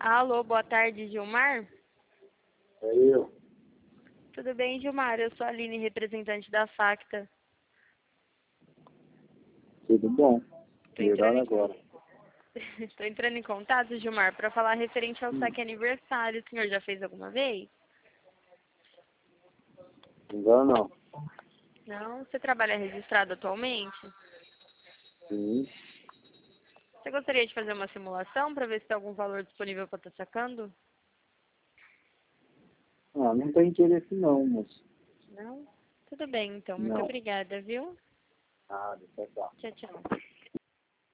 Alô, boa tarde, Gilmar. É eu. Tudo bem, Gilmar? Eu sou a Aline, representante da Facta. Tudo bom? Tô Melhor entrando agora. Tô entrando em contato, Gilmar, para falar referente ao saque aniversário. O senhor já fez alguma vez? Ainda não. Não? Você trabalha registrado atualmente? Sim. Você gostaria de fazer uma simulação para ver se tem algum valor disponível para estar sacando? Ah, não tem interesse não, moço. Não? Tudo bem, então. Muito Não. obrigada, viu? Nada, tchau, tchau. Tchau, tchau.